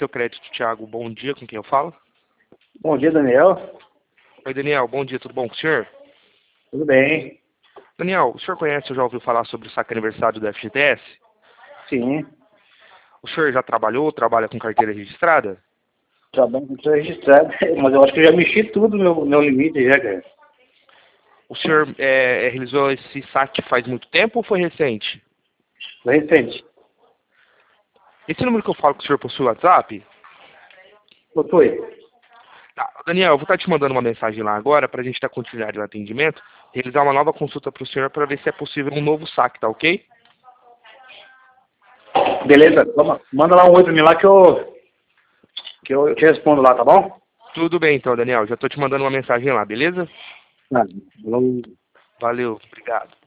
seu crédito, Thiago. Bom dia, com quem eu falo? Bom dia, Daniel. Oi, Daniel. Bom dia, tudo bom com o senhor? Tudo bem? Daniel, o senhor conhece ou já ouviu falar sobre o saque aniversário do FGTS? Sim. O senhor já trabalha com carteira registrada? Trabalho com isso registrado, mas eu acho que eu já mexi tudo no meu limite já, cara. O senhor realizou esse saque faz muito tempo ou foi recente? Foi recente. Esse número que eu falo que o senhor possui WhatsApp? Foi. Tá, Daniel, eu vou estar te mandando uma mensagem lá agora para a gente dar continuidade no atendimento, realizar uma nova consulta para o senhor para ver se é possível um novo saque, tá ok? Beleza, manda lá um oi pra mim lá que eu te respondo lá, tá bom? Tudo bem então, Daniel. Já estou te mandando uma mensagem lá, beleza? Ah, falou. Valeu, obrigado.